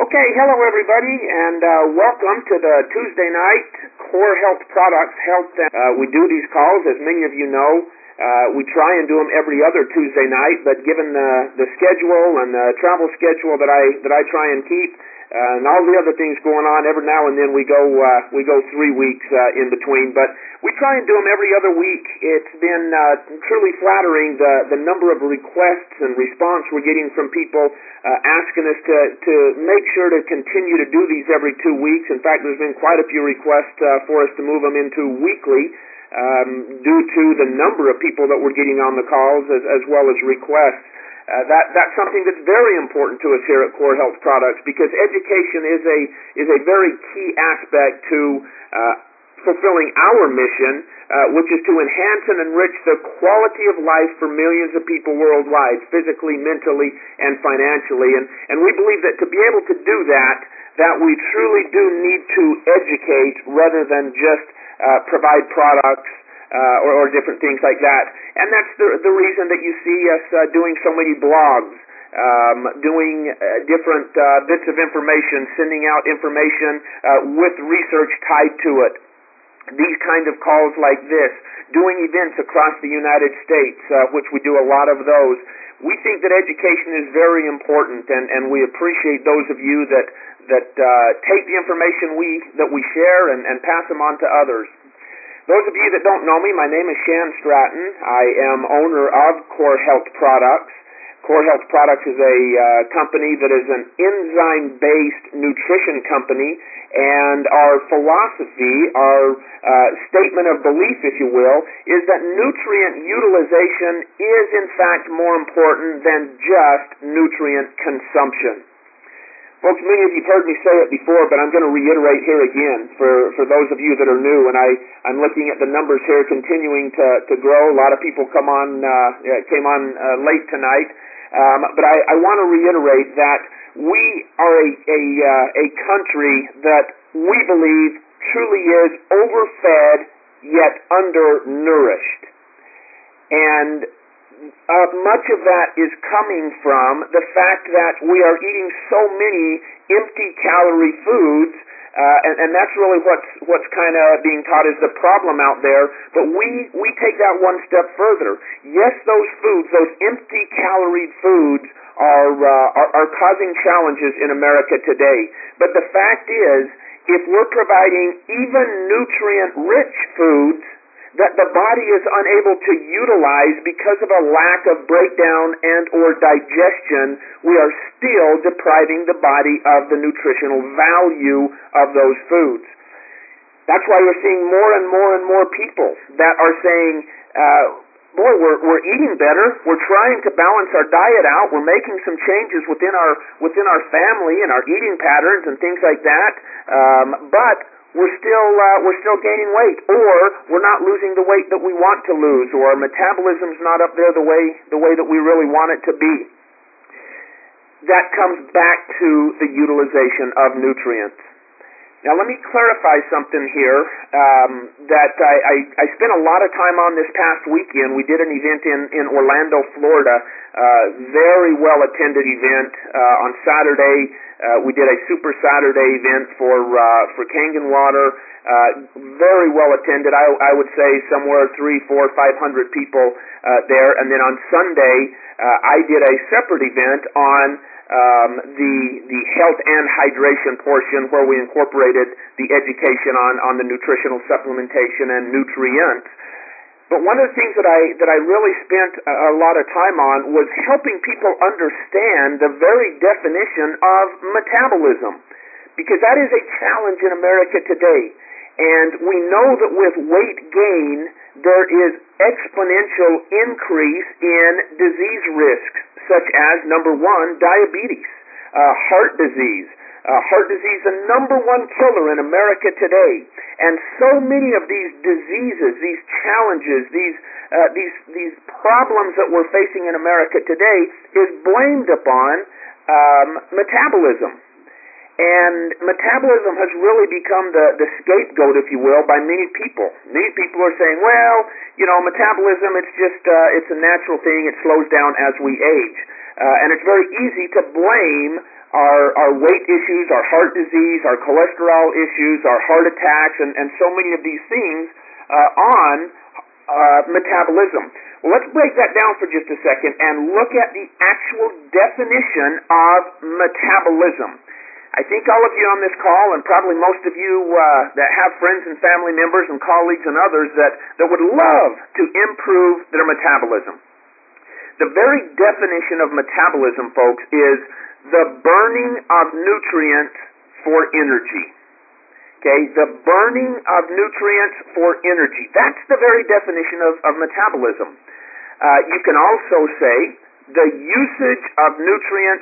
Okay, hello everybody, and welcome to the Tuesday night Core Health Products Health. We do these calls, as many of you know. We try and do them every other Tuesday night, but given the schedule and the travel schedule that I try and keep, and all the other things going on, every now and then we go 3 weeks in between. But we try and do them every other week. It's been truly flattering the number of requests and response we're getting from people asking us to make sure to continue to do these every 2 weeks. In fact, there's been quite a few requests for us to move them into weekly due to the number of people that we're getting on the calls as well as requests. That's something that's very important to us here at Core Health Products, because education is a very key aspect to fulfilling our mission, which is to enhance and enrich the quality of life for millions of people worldwide, physically, mentally, and financially. And we believe that to be able to do that we truly do need to educate rather than just provide products or different things like that. And that's the reason that you see us doing so many blogs, doing different bits of information, sending out information with research tied to it. These kind of calls like this, doing events across the United States, which we do a lot of those. We think that education is very important, and we appreciate those of you that take the information that we share and pass them on to others. Those of you that don't know me, my name is Shan Stratton. I am owner of Core Health Products. Core Health Products is a company that is an enzyme-based nutrition company, and our philosophy, our statement of belief, if you will, is that nutrient utilization is in fact more important than just nutrient consumption. Folks, many of you have heard me say it before, but I'm going to reiterate here again for those of you that are new, and I'm looking at the numbers here continuing to grow. A lot of people came on late tonight, but I want to reiterate that we are a country that we believe truly is overfed yet undernourished. And much of that is coming from the fact that we are eating so many empty calorie foods, and that's really what's kind of being taught is the problem out there. But we take that one step further. Yes, those foods, those empty calorie foods, are causing challenges in America today. But the fact is, if we're providing even nutrient-rich foods that the body is unable to utilize because of a lack of breakdown and or digestion, we are still depriving the body of the nutritional value of those foods. That's why we're seeing more and more and more people that are saying, boy, we're eating better, we're trying to balance our diet out, we're making some changes within our family and our eating patterns and things like that, but we're still gaining weight, or we're not losing the weight that we want to lose, or our metabolism's not up there the way that we really want it to be. That comes back to the utilization of nutrients. Now let me clarify something here that I spent a lot of time on this past weekend. We did an event in Orlando, Florida, very well attended event on Saturday. We did a Super Saturday event for Kangen Water, very well attended. I would say somewhere 300, 400, 500 people there. And then on Sunday, I did a separate event on the health and hydration portion, where we incorporated the education on the nutritional supplementation and nutrients. But one of the things that I really spent a lot of time on was helping people understand the very definition of metabolism, because that is a challenge in America today. And we know that with weight gain, there is exponential increase in disease risks, such as, number one, diabetes, heart disease. Heart disease, the number one killer in America today. And so many of these diseases, these challenges, these problems that we're facing in America today is blamed upon metabolism. And metabolism has really become the scapegoat, if you will, by many people. Many people are saying, well, metabolism, it's just it's a natural thing. It slows down as we age. And it's very easy to blame our weight issues, our heart disease, our cholesterol issues, our heart attacks, and so many of these things on metabolism. Well, let's break that down for just a second and look at the actual definition of metabolism. I think all of you on this call, and probably most of you that have friends and family members and colleagues and others that would love to improve their metabolism. The very definition of metabolism, folks, is the burning of nutrients for energy. Okay, the burning of nutrients for energy. That's the very definition of metabolism. You can also say the usage of nutrients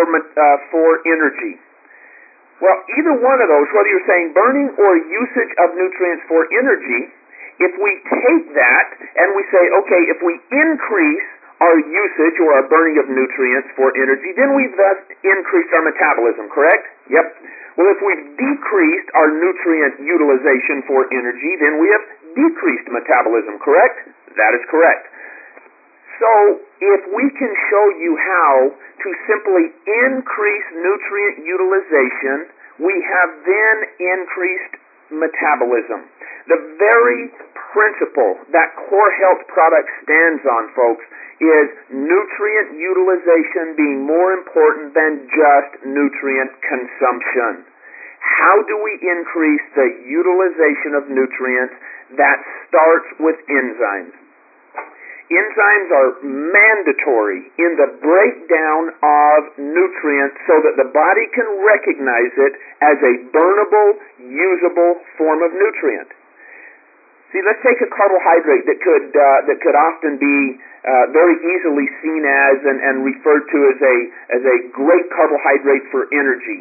for energy. Well, either one of those, whether you're saying burning or usage of nutrients for energy, if we take that and we say, okay, if we increase our usage or our burning of nutrients for energy, then we've thus increased our metabolism, correct? Yep. Well, if we've decreased our nutrient utilization for energy, then we have decreased metabolism, correct? That is correct. So, if we can show you how to simply increase nutrient utilization, we have then increased metabolism. The very principle that Core Health Product stands on, folks, is nutrient utilization being more important than just nutrient consumption. How do we increase the utilization of nutrients? That starts with enzymes. Enzymes are mandatory in the breakdown of nutrients so that the body can recognize it as a burnable, usable form of nutrient. See, let's take a carbohydrate that could often be very easily seen as and referred to as a great carbohydrate for energy,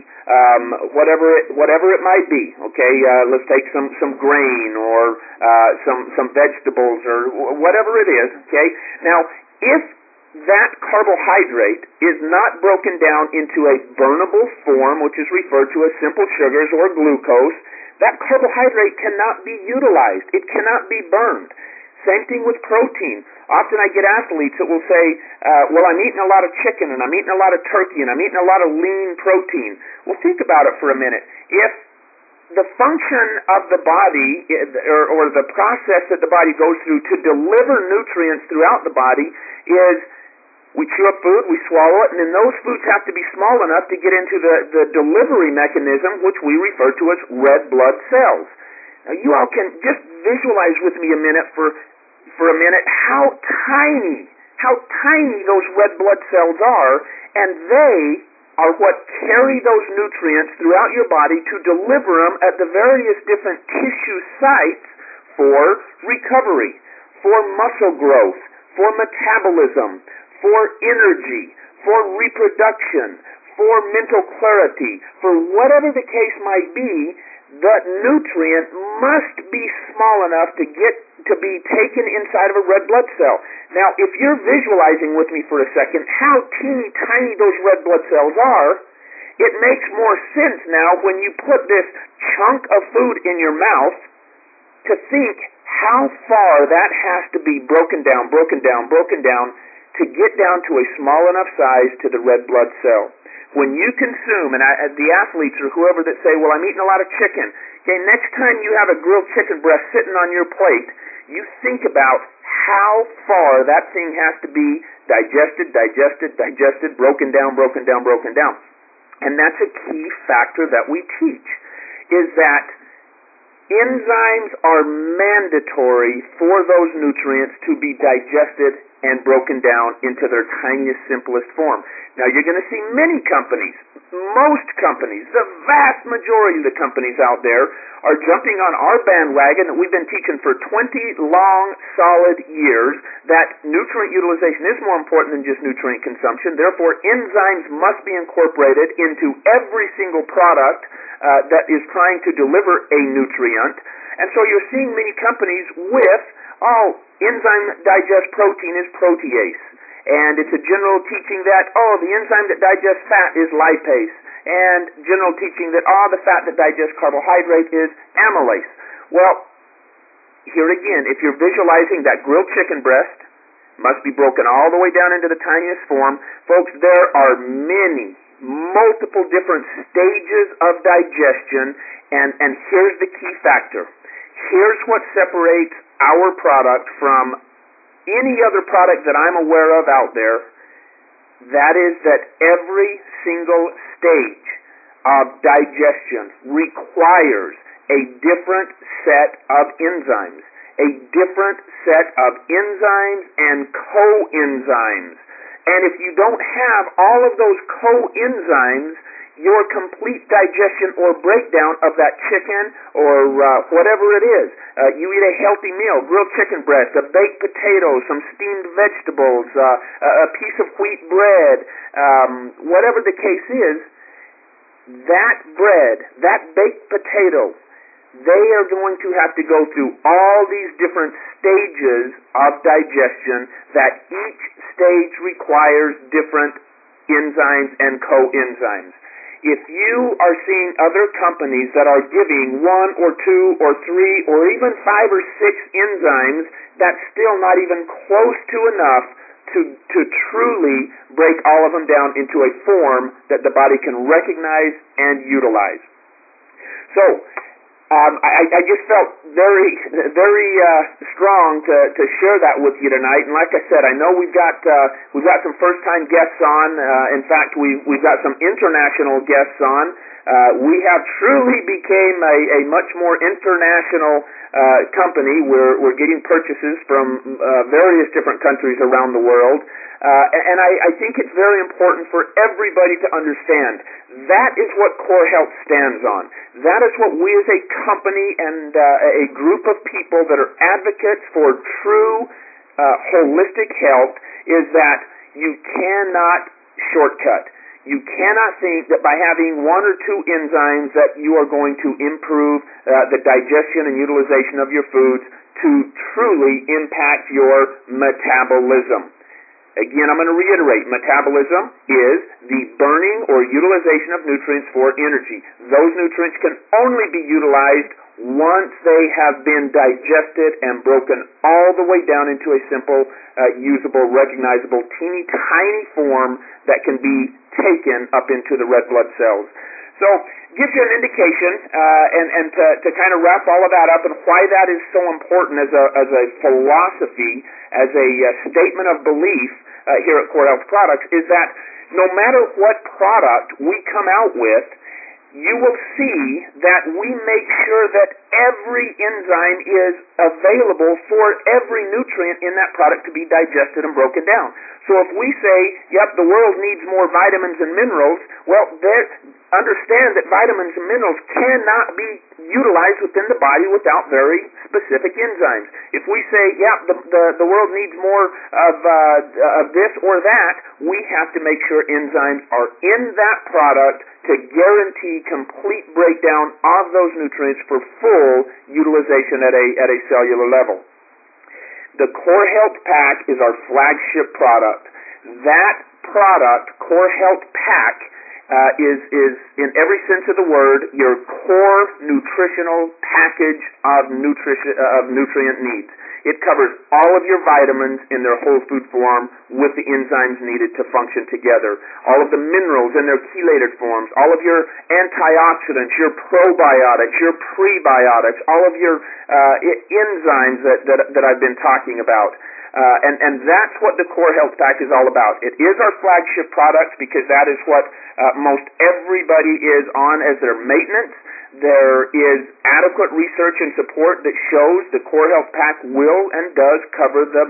whatever it might be. Okay, let's take some grain or some vegetables or whatever it is. Okay, now if that carbohydrate is not broken down into a burnable form, which is referred to as simple sugars or glucose, that carbohydrate cannot be utilized. It cannot be burned. Same thing with protein. Often I get athletes that will say, well, I'm eating a lot of chicken and I'm eating a lot of turkey and I'm eating a lot of lean protein. Well, think about it for a minute. If the function of the body or the process that the body goes through to deliver nutrients throughout the body is we chew up food, we swallow it, and then those foods have to be small enough to get into the delivery mechanism, which we refer to as red blood cells. Now, you all can just visualize with me a minute for a minute how tiny those red blood cells are, and they are what carry those nutrients throughout your body to deliver them at the various different tissue sites for recovery, for muscle growth, for metabolism, for energy, for reproduction, for mental clarity, for whatever the case might be. That nutrient must be small enough to be taken inside of a red blood cell. Now, if you're visualizing with me for a second how teeny tiny those red blood cells are, it makes more sense now when you put this chunk of food in your mouth to think how far that has to be broken down to get down to a small enough size to the red blood cell. When you consume, and the athletes or whoever that say, well, I'm eating a lot of chicken, okay, next time you have a grilled chicken breast sitting on your plate, you think about how far that thing has to be digested, broken down. And that's a key factor that we teach, is that enzymes are mandatory for those nutrients to be digested and broken down into their tiniest, simplest form. Now, you're going to see many companies, most companies, the vast majority of the companies out there are jumping on our bandwagon that we've been teaching for 20 long, solid years that nutrient utilization is more important than just nutrient consumption. Therefore, enzymes must be incorporated into every single product that is trying to deliver a nutrient. And so you're seeing many companies with, enzyme that digests protein is protease. And it's a general teaching that, the enzyme that digests fat is lipase. And general teaching that, the fat that digests carbohydrate is amylase. Well, here again, if you're visualizing that grilled chicken breast must be broken all the way down into the tiniest form, folks, there are many multiple different stages of digestion, and here's the key factor. Here's what separates our product from any other product that I'm aware of out there. That is that every single stage of digestion requires a different set of enzymes, and coenzymes. And if you don't have all of those coenzymes, your complete digestion or breakdown of that chicken or whatever it is, you eat a healthy meal, grilled chicken breast, a baked potato, some steamed vegetables, a piece of wheat bread, whatever the case is, that bread, that baked potato, they are going to have to go through all these different stages of digestion, that each stage requires different enzymes and coenzymes. If you are seeing other companies that are giving 1 or 2 or 3 or even 5 or 6 enzymes, that's still not even close to enough to truly break all of them down into a form that the body can recognize and utilize. So, I just felt very strong to share that with you tonight. And like I said, I know we've got some first time guests on. In fact, we've got some international guests on. We have truly became a much more international company. We're getting purchases from various different countries around the world. And I think it's very important for everybody to understand that is what Core Health stands on. That is what we as a company and a group of people that are advocates for true holistic health is that you cannot shortcut. You cannot think that by having 1 or 2 enzymes that you are going to improve the digestion and utilization of your foods to truly impact your metabolism. Again, I'm going to reiterate, metabolism is the burning or utilization of nutrients for energy. Those nutrients can only be utilized once they have been digested and broken all the way down into a simple, usable, recognizable, teeny tiny form that can be taken up into the red blood cells. So, gives you an indication, and to kind of wrap all of that up and why that is so important as a philosophy, as a statement of belief here at Core Health Products, is that no matter what product we come out with, you will see that we make sure that every enzyme is available for every nutrient in that product to be digested and broken down. So if we say, yep, the world needs more vitamins and minerals, well, understand that vitamins and minerals cannot be utilized within the body without very specific enzymes. If we say, yeah, the world needs more of this or that, we have to make sure enzymes are in that product to guarantee complete breakdown of those nutrients for full utilization at a cellular level. The Core Health Pack is our flagship product. That product, Core Health Pack, is in every sense of the word your core nutritional package of nutrient needs. It covers all of your vitamins in their whole food form with the enzymes needed to function together. All of the minerals in their chelated forms, all of your antioxidants, your probiotics, your prebiotics, all of your enzymes that I've been talking about. And that's what the Core Health Pack is all about. It is our flagship product because that is what most everybody is on as their maintenance. There is adequate research and support that shows the Core Health Pack will and does cover the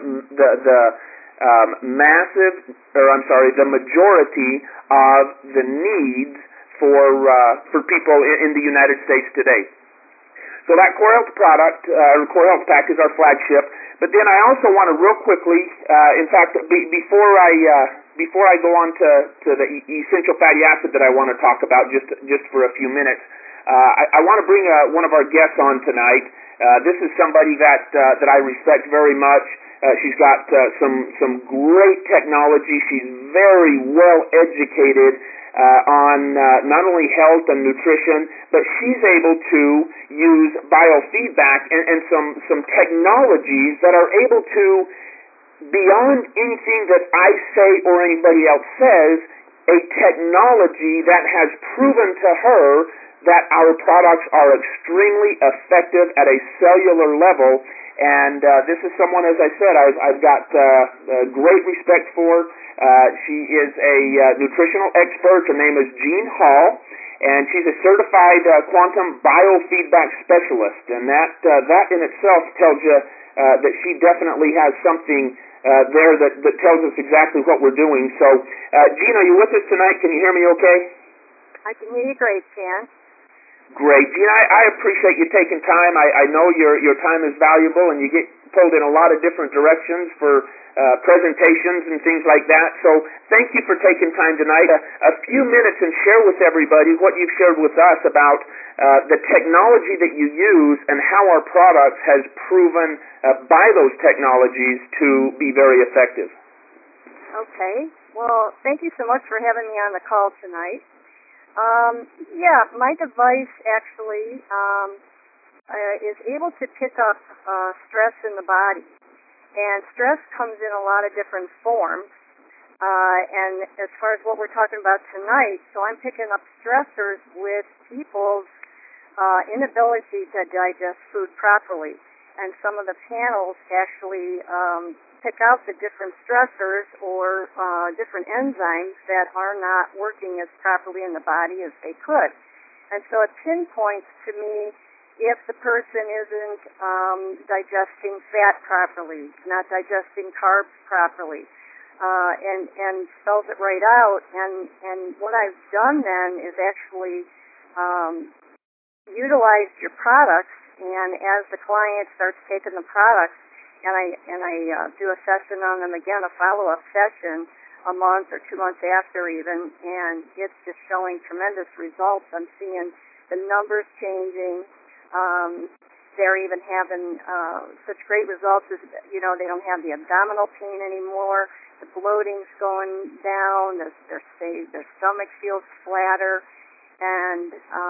majority of the needs for people in the United States today. So that Core Health product, Core Health Pack, is our flagship. But then I also want to real quickly, in fact, before I go on to the essential fatty acid that I want to talk about just for a few minutes, I want to bring one of our guests on tonight. This is somebody that I respect very much. She's got some great technology. She's very well educated on not only health and nutrition, but she's able to use biofeedback and some technologies that are able to, beyond anything that I say or anybody else says, a technology that has proven to her that our products are extremely effective at a cellular level. And this is someone, as I said, I've got great respect for. She is a nutritional expert. Her name is Jean Hall, and she's a certified quantum biofeedback specialist. And that in itself tells you that she definitely has something there that tells us exactly what we're doing. So, Jean, are you with us tonight? Can you hear me okay? I can hear you great, Jan. Great. Jean, I appreciate you taking time. I know your time is valuable, and you get pulled in a lot of different directions for presentations and things like that. So thank you for taking time tonight. A few minutes and share with everybody what you've shared with us about the technology that you use and how our products has proven by those technologies to be very effective. Okay. Well, thank you so much for having me on the call tonight. My device actually is able to pick up stress in the body. And stress comes in a lot of different forms. And as far as what we're talking about tonight, so I'm picking up stressors with people's inability to digest food properly. And some of the panels actually pick out the different stressors or different enzymes that are not working as properly in the body as they could. And so it pinpoints to me if the person isn't digesting fat properly, not digesting carbs properly, and spells it right out. And what I've done then is actually utilized your products, and as the client starts taking the products, and I do a session on them again, a follow-up session, a month or 2 months after even, and it's just showing tremendous results. I'm seeing the numbers changing. They're even having such great results as, they don't have the abdominal pain anymore. The bloating's going down. Their stomach feels flatter. And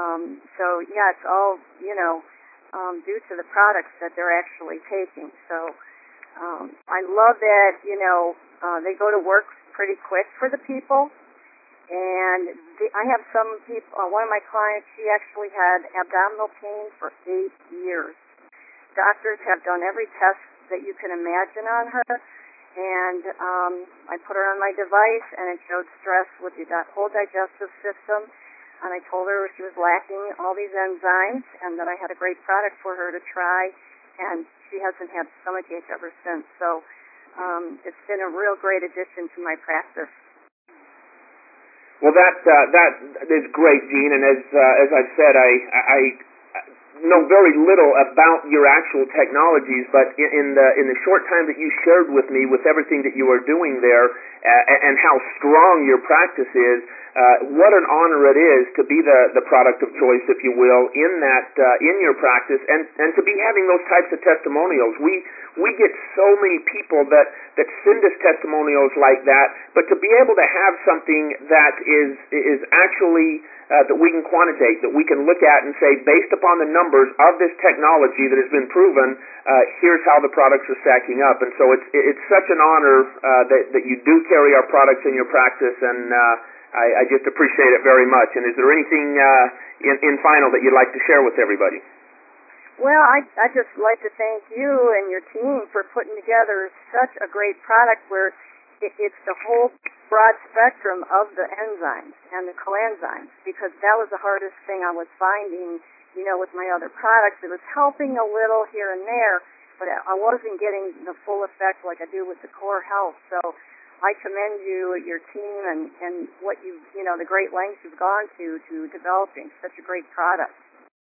it's all, due to the products that they're actually taking. So I love that, they go to work pretty quick for the people. And I have some people, one of my clients, she actually had abdominal pain for 8 years. Doctors have done every test that you can imagine on her. And I put her on my device, and it showed stress with the whole digestive system. And I told her she was lacking all these enzymes and that I had a great product for her to try. And she hasn't had stomachache ever since. So it's been a real great addition to my practice. Well, that is great, Jean. And as I've said, I know very little about your actual technologies, but in the short time that you shared with me, with everything that you are doing there, and how strong your practice is, what an honor it is to be the product of choice, if you will, in your practice, and to be having those types of testimonials. We get so many people that send us testimonials like that, but to be able to have something that is actually that we can quantitate, that we can look at and say, based upon the numbers of this technology that has been proven, here's how the products are stacking up. And so it's such an honor that you do carry our products in your practice, and I just appreciate it very much. And is there anything in final that you'd like to share with everybody? Well, I'd just like to thank you and your team for putting together such a great product where it's the whole broad spectrum of the enzymes and the coenzymes, because that was the hardest thing I was finding, with my other products. It was helping a little here and there, but I wasn't getting the full effect like I do with the Core Health. So I commend you, your team, and what the great lengths you've gone to developing such a great product.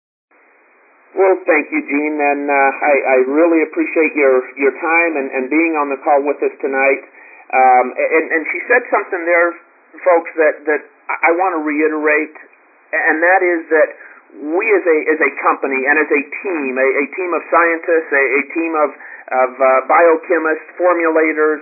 Well, thank you, Jean, and I really appreciate your time and being on the call with us tonight. And she said something there, folks, that I want to reiterate, and that is that we as a company and as a team of scientists, a team of biochemists, formulators,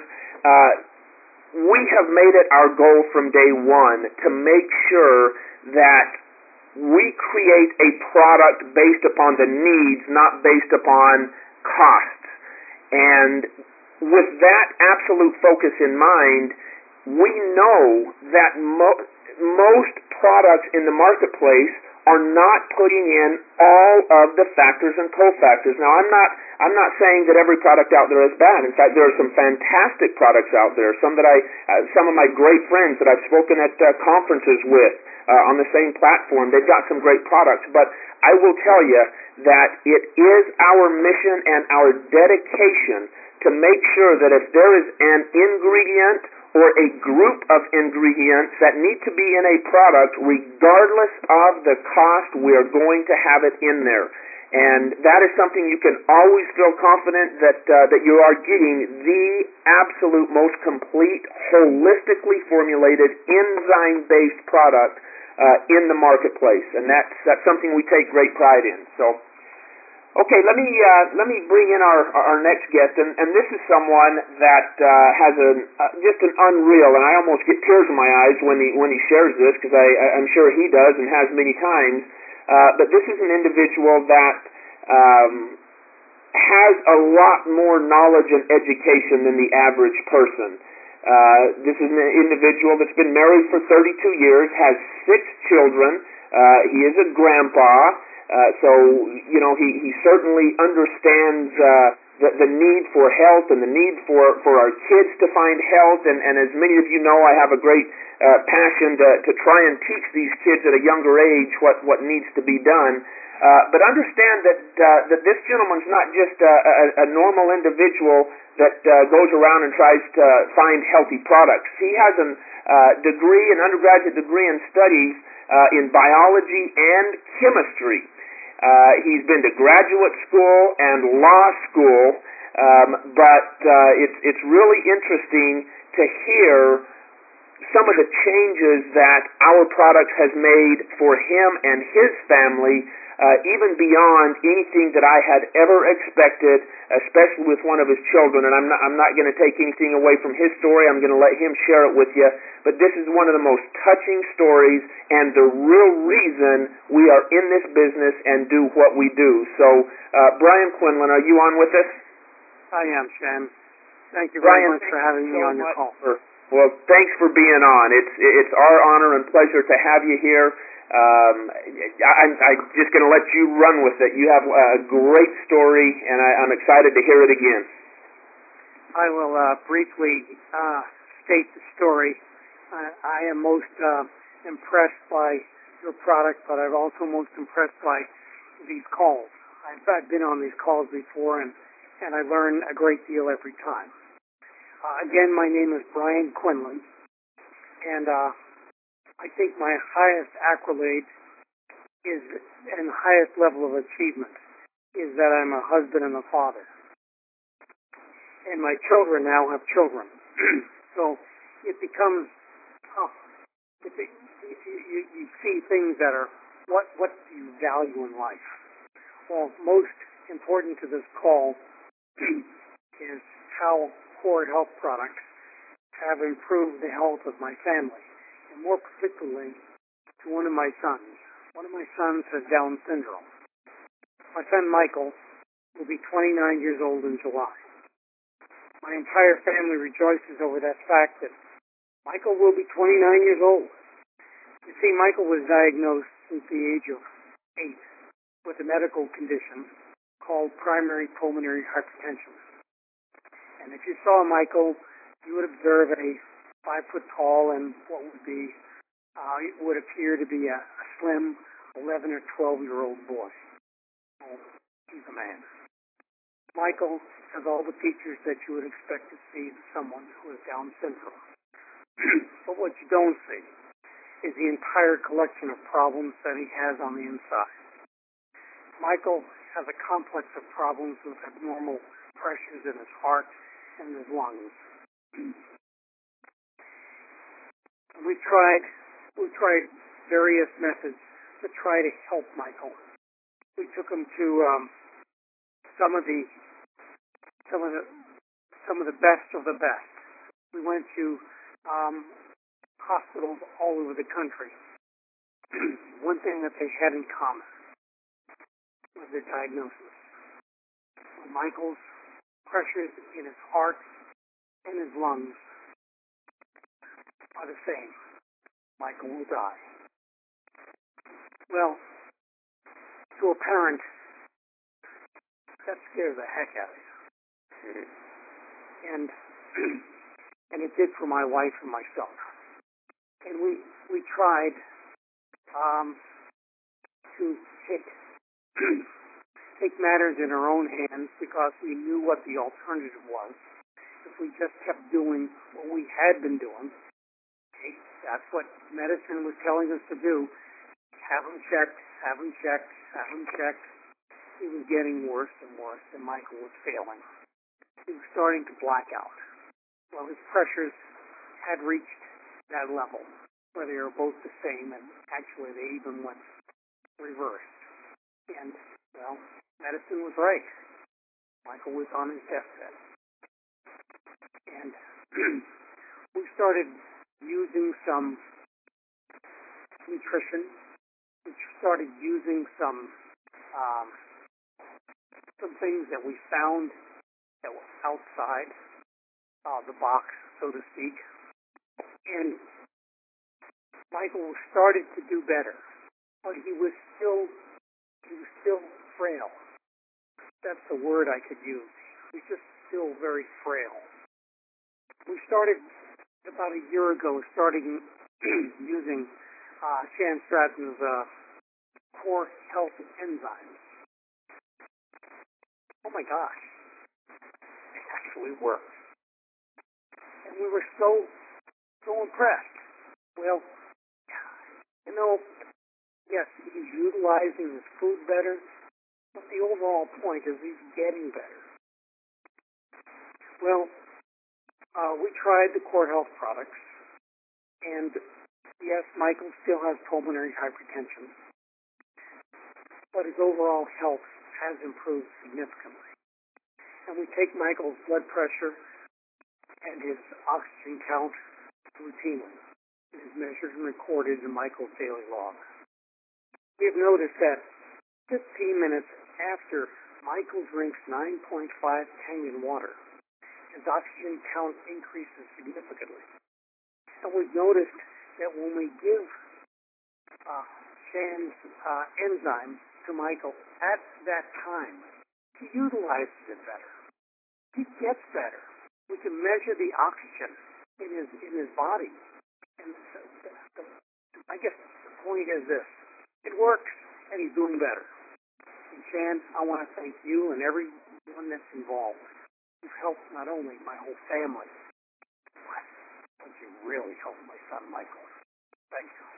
we have made it our goal from day one to make sure that we create a product based upon the needs, not based upon costs. And with that absolute focus in mind, we know that most products in the marketplace are not putting in all of the factors and cofactors. Now, I'm not saying that every product out there is bad. In fact, there are some fantastic products out there. Some of my great friends that I've spoken at conferences with on the same platform, they've got some great products. But I will tell you that it is our mission and our dedication to make sure that if there is an ingredient or a group of ingredients that need to be in a product, regardless of the cost, we are going to have it in there. And that is something you can always feel confident that you are getting the absolute most complete, holistically formulated, enzyme-based product in the marketplace. And that's something we take great pride in. So, okay, let me bring in our next guest, and this is someone that has just an unreal, and I almost get tears in my eyes when he shares this, because I'm sure he does and has many times. But this is an individual that has a lot more knowledge and education than the average person. This is an individual that's been married for 32 years, has 6 children. He is a grandpa. So, you know, he certainly understands the need for health and the need for our kids to find health. And as many of you know, I have a great passion to try and teach these kids at a younger age what needs to be done. But understand that this gentleman's not just a normal individual that goes around and tries to find healthy products. He has an undergraduate degree in studies in biology and chemistry. He's been to graduate school and law school, but it's really interesting to hear some of the changes that our product has made for him and his family, even beyond anything that I had ever expected, especially with one of his children. And I'm not going to take anything away from his story. I'm going to let him share it with you. But this is one of the most touching stories and the real reason we are in this business and do what we do. So, Brian Quinlan, are you on with us? I am, Shan. Thank you very much for having me on your call. Well, thanks for being on. It's our honor and pleasure to have you here. I'm just going to let you run with it. You have a great story, and I'm excited to hear it again. I will briefly state the story. I am most impressed by your product, but I'm also most impressed by these calls. I've been on these calls before, and I learn a great deal every time. Again, my name is Brian Quinlan, and I think my highest accolade is, and highest level of achievement, is that I'm a husband and a father. And my children now have children. So it becomes tough. You see things that are, what do you value in life? Well, most important to this call is how Core Health products have improved the health of my family, and more particularly to one of my sons. One of my sons has Down syndrome. My son Michael will be 29 years old in July. My entire family rejoices over that fact that Michael will be 29 years old. You see, Michael was diagnosed since the age of 8 with a medical condition called primary pulmonary hypertension. And if you saw Michael, you would observe a 5 foot tall and what would appear to be a slim 11 or 12-year-old boy. Oh, he's a man. Michael has all the features that you would expect to see in someone who has Down syndrome. But what you don't see is the entire collection of problems that he has on the inside. Michael has a complex of problems with abnormal pressures in his heart and his lungs. We tried various methods to try to help Michael. We took him to some of the best of the best. We went to hospitals all over the country. One thing that they had in common was their diagnosis. Michael's pressures in his heart and his lungs are the same. Michael will die. Well, to a parent, that scares the heck out of you. And and it did for my wife and myself. And we tried to take matters in our own hands because we knew what the alternative was. If we just kept doing what we had been doing, okay, that's what medicine was telling us to do. Have him checked, have him checked, have him checked. He was getting worse and worse, and Michael was failing. He was starting to black out. Well, his pressures had reached that level where they were both the same, and actually they even went reversed. And, well, medicine was right. Michael was on his deathbed. And we started using some nutrition. We started using some things that we found that were outside the box, so to speak. And Michael started to do better, but he was still frail. That's the word I could use. He was just still very frail. We started about a year ago, using Shan Stratton's Core Health enzymes. Oh my gosh, it actually worked. And we were so impressed. Well, you know, yes, he's utilizing his food better, but the overall point is he's getting better. Well, we tried the Core Health products, and yes, Michael still has pulmonary hypertension, but his overall health has improved significantly. And we take Michael's blood pressure and his oxygen count routinely. It is measured and recorded in Michael's daily log. We have noticed that 15 minutes after Michael drinks 9.5 Kangen water, his oxygen count increases significantly. And we've noticed that when we give Shan's enzymes to Michael at that time, he utilizes it better. He gets better. We can measure the oxygen in his body. And I guess the point is this. It works, and he's doing better. And Shan, I want to thank you and everyone that's involved. You've helped not only my whole family, but you really helped my son, Michael. Thank you.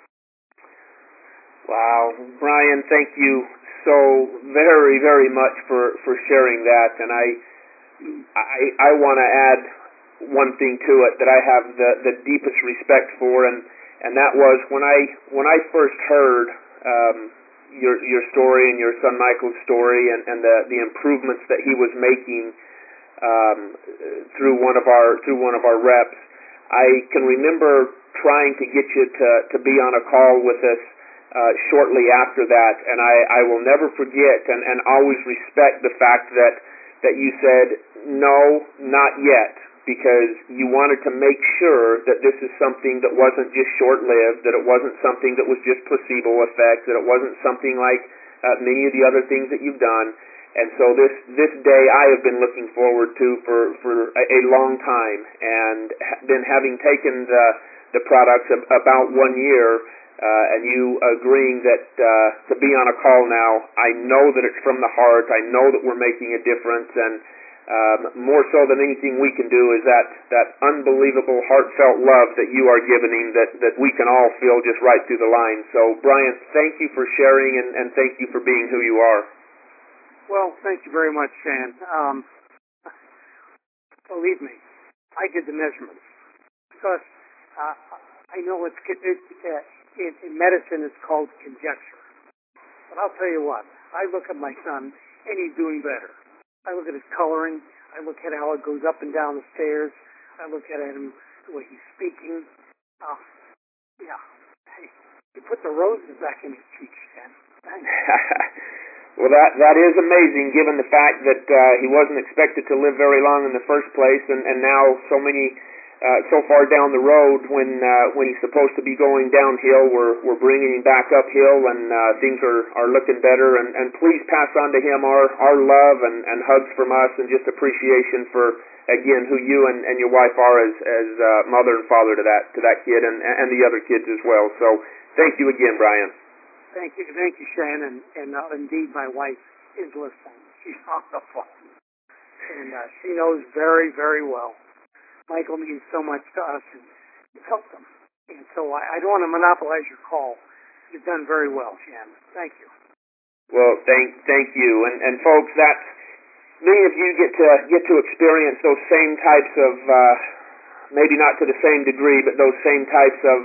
Wow, Brian, thank you so very, very much for sharing that. And I want to add one thing to it that I have the deepest respect for, and that was when I first heard your story and your son Michael's story and the improvements that he was making through one of our reps. I can remember trying to get you to be on a call with us shortly after that, and I will never forget and always respect the fact that you said, no, not yet, because you wanted to make sure that this is something that wasn't just short-lived, that it wasn't something that was just placebo effect, that it wasn't something like many of the other things that you've done. And so this day I have been looking forward to for a long time, and been having taken the products about 1 year, and you agreeing that to be on a call now, I know that it's from the heart. I know that we're making a difference, and more so than anything we can do is that unbelievable heartfelt love that you are giving, that we can all feel just right through the line. So, Brian, thank you for sharing, and thank you for being who you are. Well, thank you very much, Shan. Believe me, I did the measurements because I know in medicine it's called conjecture. But I'll tell you what, I look at my son and he's doing better. I look at his coloring. I look at how it goes up and down the stairs. I look at him the way he's speaking. Yeah. Hey, you put the roses back in his cheeks, Shan. Well, that is amazing, given the fact that he wasn't expected to live very long in the first place, and now so many so far down the road when he's supposed to be going downhill. We're bringing him back uphill, and things are looking better. And please pass on to him our love and hugs from us, and just appreciation for, again, who you and your wife are as mother and father to that kid and the other kids as well. So thank you again, Brian. Thank you, Shannon. And indeed, my wife is listening. She's on the phone, and she knows very, very well. Michael means so much to us, and you've helped them. And so I don't want to monopolize your call. You've done very well, Shannon. Thank you. Well, thank you. And folks, that's many of you get to experience those same types of maybe not to the same degree, but those same types of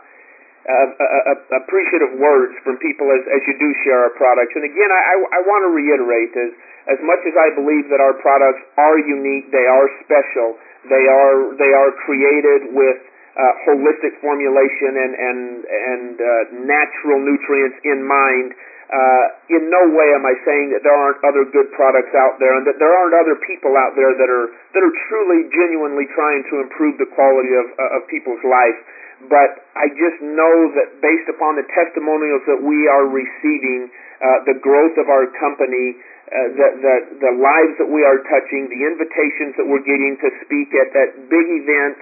appreciative words from people as you do share our products. And again, I want to reiterate, as much as I believe that our products are unique, they are special, they are created with holistic formulation and natural nutrients in mind. In no way am I saying that there aren't other good products out there, and that there aren't other people out there that are truly, genuinely trying to improve the quality of people's life. But I just know that based upon the testimonials that we are receiving, the growth of our company, the lives that we are touching, the invitations that we're getting to speak at big events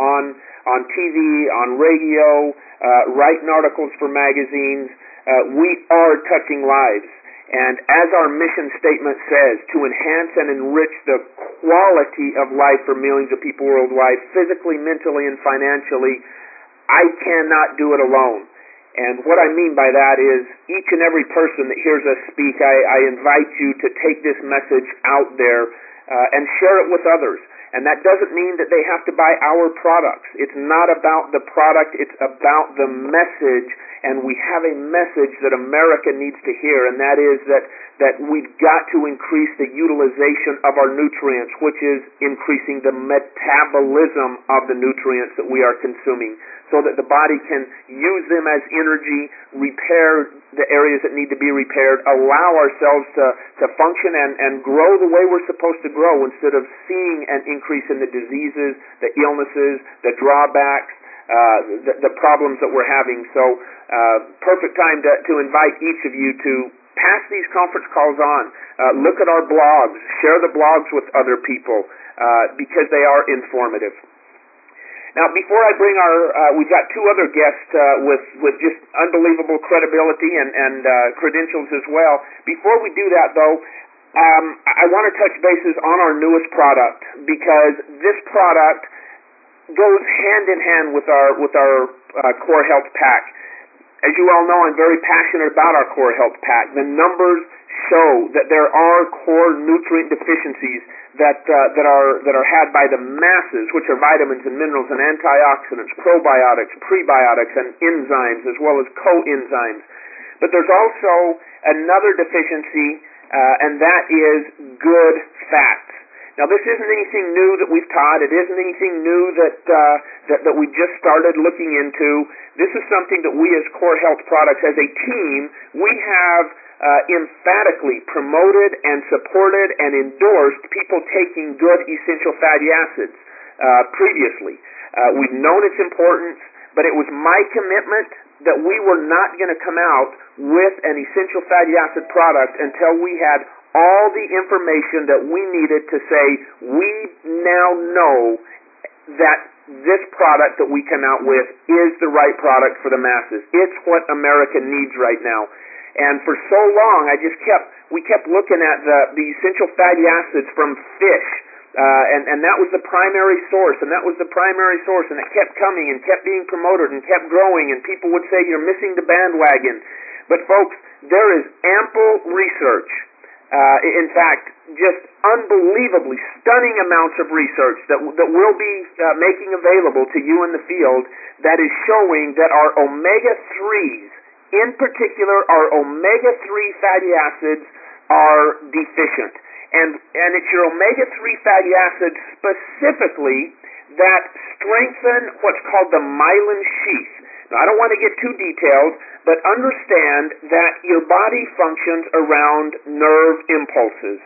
on TV, on radio, writing articles for magazines, we are touching lives. And as our mission statement says, to enhance and enrich the quality of life for millions of people worldwide, physically, mentally, and financially, I cannot do it alone. And what I mean by that is each and every person that hears us speak, I invite you to take this message out there and share it with others. And that doesn't mean that they have to buy our products. It's not about the product, it's about the message. And we have a message that America needs to hear, and that is that we've got to increase the utilization of our nutrients, which is increasing the metabolism of the nutrients that we are consuming, so that the body can use them as energy, repair the areas that need to be repaired, allow ourselves to function and grow the way we're supposed to grow, instead of seeing an increase in the diseases, the illnesses, the drawbacks, the problems that we're having. So perfect time to invite each of you to pass these conference calls on. Look at our blogs. Share the blogs with other people because they are informative. Now, before I bring we've got two other guests with just unbelievable credibility and credentials as well. Before we do that, though, I want to touch bases on our newest product, because this product goes hand in hand with our Core Health Pack. As you all know, I'm very passionate about our Core Health Pack. The numbers show that there are core nutrient deficiencies that are had by the masses, which are vitamins and minerals and antioxidants, probiotics, prebiotics, and enzymes, as well as coenzymes. But there's also another deficiency, and that is good fats. Now, this isn't anything new that we've taught. It isn't anything new that we just started looking into. This is something that we as Core Health Products, as a team, we have emphatically promoted and supported and endorsed people taking good essential fatty acids previously. We've known its importance, but it was my commitment that we were not going to come out with an essential fatty acid product until we had all the information that we needed to say, we now know that this product that we come out with is the right product for the masses. It's what America needs right now. And for so long, we kept looking at the essential fatty acids from fish, and that was the primary source, and that was the primary source, and it kept coming and kept being promoted and kept growing, and people would say, you're missing the bandwagon. But folks, there is ample research. In fact, just unbelievably stunning amounts of research that we'll be making available to you in the field that is showing that our omega-3s, in particular our omega-3 fatty acids, are deficient. And it's your omega-3 fatty acids specifically that strengthen what's called the myelin sheath. Now, I don't want to get too detailed, but understand that your body functions around nerve impulses.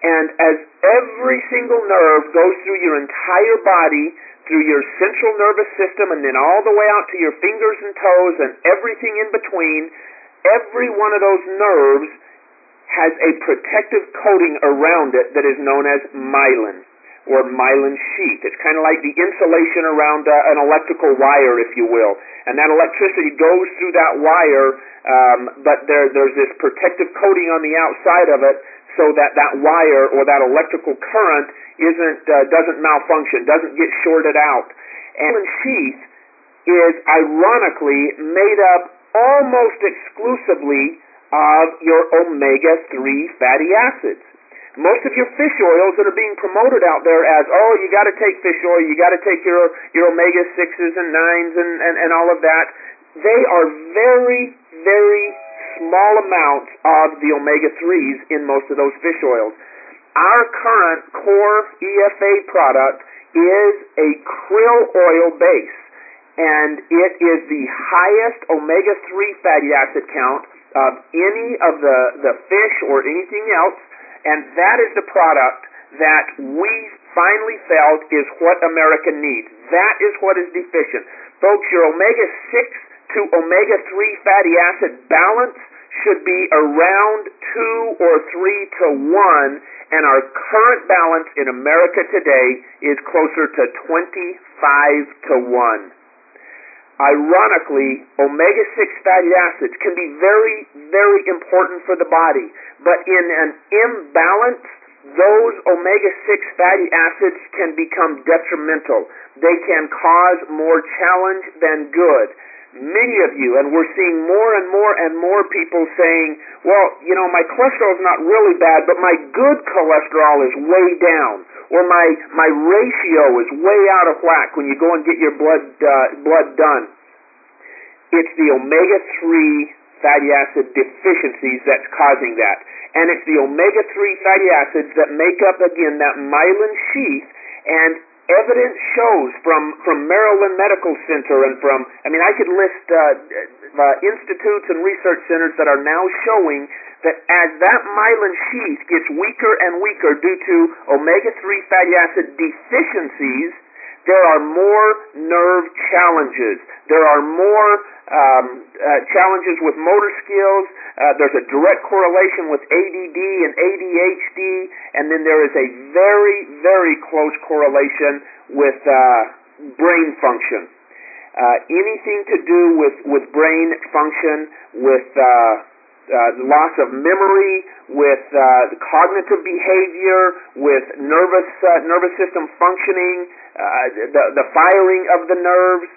And as every single nerve goes through your entire body, through your central nervous system, and then all the way out to your fingers and toes and everything in between, every one of those nerves has a protective coating around it that is known as myelin, or myelin sheath. It's kind of like the insulation around an electrical wire, if you will. And that electricity goes through that wire, but there's this protective coating on the outside of it so that that wire or that electrical current doesn't malfunction, doesn't get shorted out. And myelin sheath is ironically made up almost exclusively of your omega-3 fatty acids. Most of your fish oils that are being promoted out there as, oh, you got to take fish oil, you got to take your omega-6s and 9s and all of that, they are very, very small amounts of the omega-3s in most of those fish oils. Our current core EFA product is a krill oil base, and it is the highest omega-3 fatty acid count of any of the fish or anything else, and that is the product that we finally felt is what America needs. That is what is deficient. Folks, your omega-6 to omega-3 fatty acid balance should be around 2 or 3 to 1, and our current balance in America today is closer to 25 to 1. Ironically, omega-6 fatty acids can be very, very important for the body, but in an imbalance, those omega-6 fatty acids can become detrimental. They can cause more challenge than good. Many of you, and we're seeing more and more and more people saying, well, you know, my cholesterol is not really bad, but my good cholesterol is way down, or my ratio is way out of whack when you go and get your blood done. It's the omega-3 fatty acid deficiencies that's causing that. And it's the omega-3 fatty acids that make up, again, that myelin sheath, and evidence shows from Maryland Medical Center and from, I could list institutes and research centers that are now showing that as that myelin sheath gets weaker and weaker due to omega-3 fatty acid deficiencies, there are more nerve challenges. There are more challenges with motor skills. There's a direct correlation with ADD and ADHD, and then there is a very, very close correlation with brain function. Anything to do with brain function, with loss of memory, with cognitive behavior, with nervous system functioning, the firing of the nerves,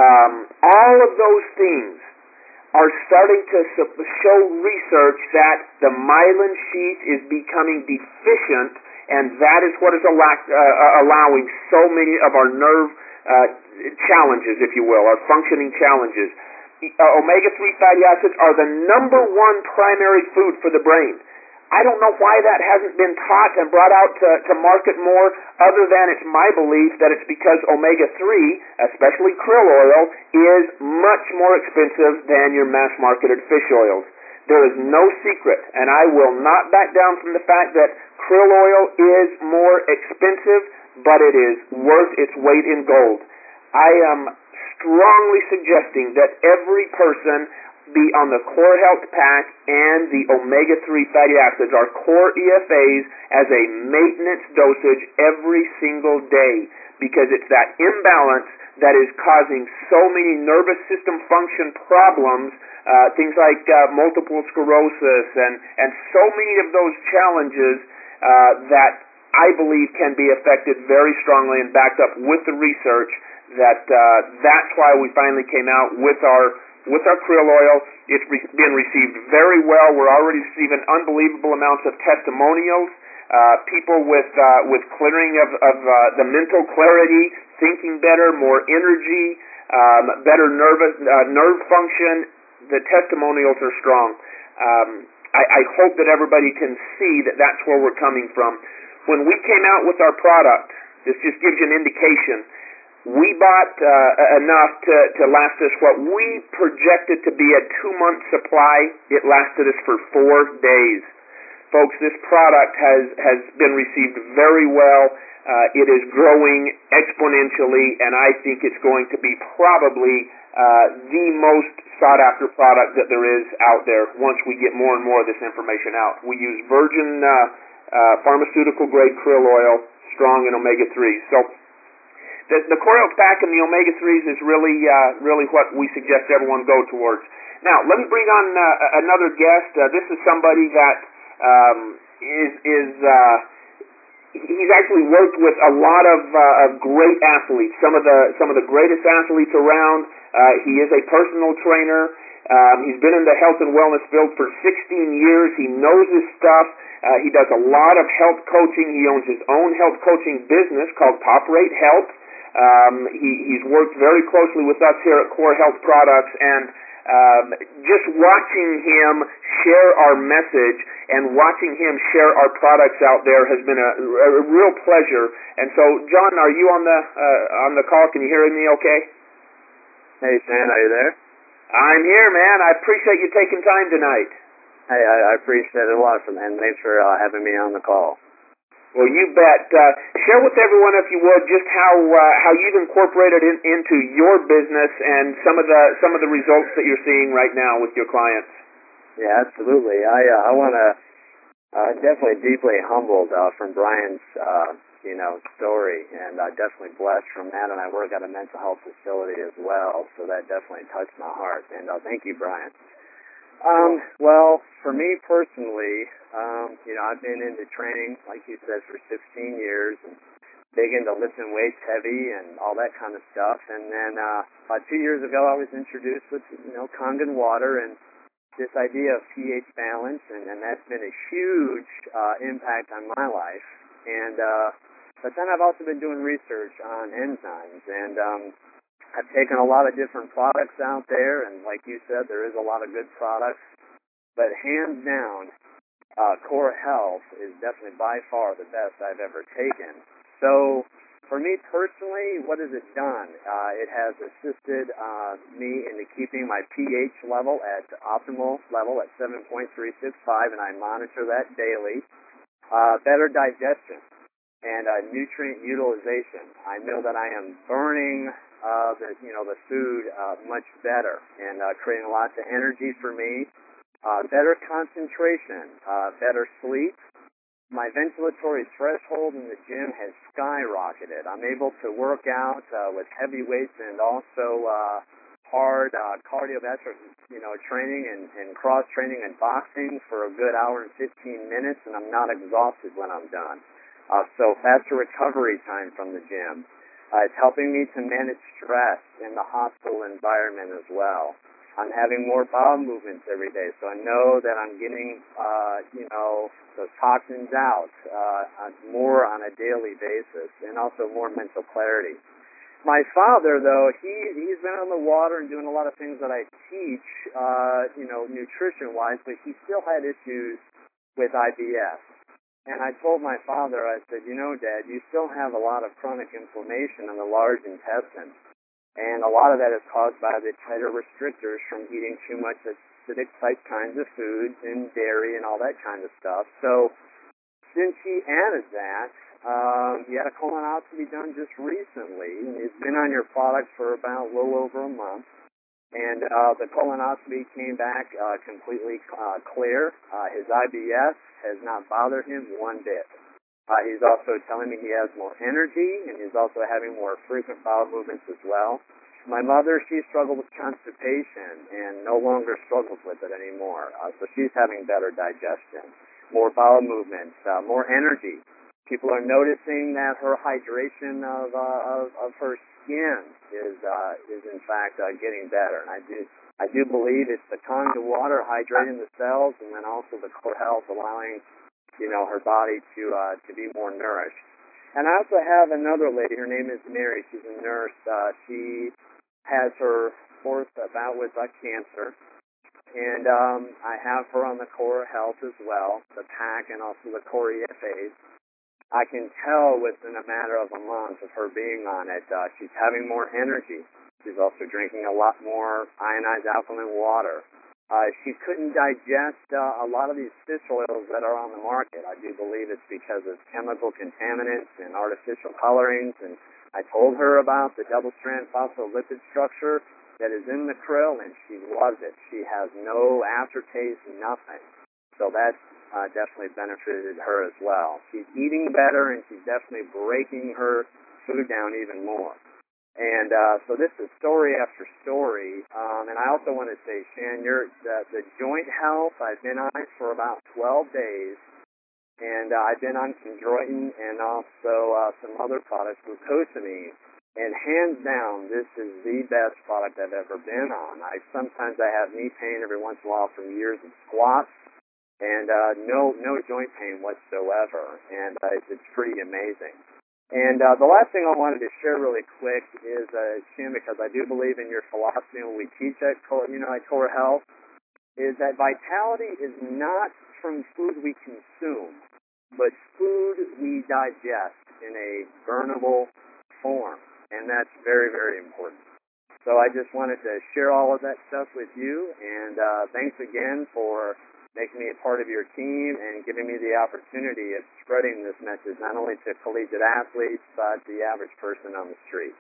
all of those things are starting to show research that the myelin sheath is becoming deficient, and that is what is allowing so many of our nerve challenges, if you will, our functioning challenges. Omega-3 fatty acids are the number one primary food for the brain. I don't know why that hasn't been taught and brought out to market more, other than it's my belief that it's because omega-3, especially krill oil, is much more expensive than your mass-marketed fish oils. There is no secret, and I will not back down from the fact that krill oil is more expensive, but it is worth its weight in gold. I am strongly suggesting that every person be on the Core Health Pack and the omega-3 fatty acids, our core EFAs, as a maintenance dosage every single day, because it's that imbalance that is causing so many nervous system function problems, things like multiple sclerosis and so many of those challenges that I believe can be affected very strongly and backed up with the research. That's why we finally came out with our krill oil. It's been received very well. We're already receiving unbelievable amounts of testimonials. People with clearing of the mental clarity, thinking better, more energy, better nerve function. The testimonials are strong. I hope that everybody can see that that's where we're coming from. When we came out with our product, this just gives you an indication. We bought enough to last us what we projected to be a 2-month supply. It lasted us for 4 days. Folks, this product has been received very well. It is growing exponentially, and I think it's going to be probably the most sought-after product that there is out there once we get more and more of this information out. We use virgin pharmaceutical-grade krill oil, strong in omega-3s. So the Core Health Pack and the omega-3s is really what we suggest everyone go towards. Now, let me bring on another guest. This is somebody that he's actually worked with a lot of great athletes, some of the greatest athletes around. He is a personal trainer. He's been in the health and wellness field for 16 years. He knows his stuff. He does a lot of health coaching. He owns his own health coaching business called Top Rate Health. He's worked very closely with us here at Core Health Products, and just watching him share our message and watching him share our products out there has been a real pleasure. And so, John, are you on the call? Can you hear me okay? Hey, Stan, are you there? I'm here, man. I appreciate you taking time tonight. Hey, I appreciate it a lot, and thanks for having me on the call. Well, you bet. Share with everyone, if you would, just how you've incorporated into your business and some of the results that you're seeing right now with your clients. Yeah, absolutely. I want to definitely deeply humbled from Brian's story, and definitely blessed from that. And I work at a mental health facility as well, so that definitely touched my heart. And thank you, Brian. Well, for me personally, I've been into training, like you said, for 16 years, and big into lifting weights heavy and all that kind of stuff. And then about 2 years ago, I was introduced with, Kangen water and this idea of pH balance, and that's been a huge impact on my life. And but then I've also been doing research on enzymes, and I've taken a lot of different products out there, and like you said, there is a lot of good products, but hands down, Core Health is definitely by far the best I've ever taken. So for me personally, what has it done? It has assisted me into keeping my pH level at optimal level at 7.365, and I monitor that daily. Better digestion and nutrient utilization. I know that I am burning the food much better and creating lots of energy for me. Better concentration, better sleep. My ventilatory threshold in the gym has skyrocketed. I'm able to work out with heavy weights and also hard cardiovascular training and cross training and boxing for a good hour and 15 minutes, and I'm not exhausted when I'm done. So faster recovery time from the gym. It's helping me to manage stress in the hospital environment as well. I'm having more bowel movements every day, so I know that I'm getting, those toxins out more on a daily basis, and also more mental clarity. My father, though, he's been on the water and doing a lot of things that I teach, nutrition-wise, but he still had issues with IBS. And I told my father, I said, Dad, you still have a lot of chronic inflammation in the large intestine. And a lot of that is caused by the tighter restrictors from eating too much acidic type kinds of foods and dairy and all that kind of stuff. So since he added that, he had a colonoscopy done just recently. It's been on your product for about a little over a month. And the colonoscopy came back completely clear. His IBS has not bothered him one bit. He's also telling me he has more energy, and he's also having more frequent bowel movements as well. My mother, she struggled with constipation and no longer struggles with it anymore. So she's having better digestion, more bowel movements, more energy. People are noticing that her hydration of her skin is in fact getting better. And I do believe it's the Kangen water hydrating the cells, and then also the Core Health allowing her body to be more nourished. And I also have another lady. Her name is Mary. She's a nurse. She has her fourth bout with cancer, and I have her on the Core Health as well, the PAC and also the Core EFAs. I can tell within a matter of a month of her being on it, she's having more energy. She's also drinking a lot more ionized alkaline water. She couldn't digest a lot of these fish oils that are on the market. I do believe it's because of chemical contaminants and artificial colorings. And I told her about the double-strand phospholipid structure that is in the krill, and she loves it. She has no aftertaste, nothing. So that definitely benefited her as well. She's eating better, and she's definitely breaking her food down even more. And so this is story after story. And I also want to say, Shan, the joint health, I've been on it for about 12 days. And I've been on chondroitin and also some other products, glucosamine. And hands down, this is the best product I've ever been on. Sometimes I have knee pain every once in a while from years of squats. And no joint pain whatsoever. And it's pretty amazing. And the last thing I wanted to share really quick is, Shin, because I do believe in your philosophy when we teach at Core Health, is that vitality is not from food we consume, but food we digest in a burnable form. And that's very, very important. So I just wanted to share all of that stuff with you. And thanks again for making me a part of your team and giving me the opportunity of spreading this message not only to collegiate athletes, but the average person on the street.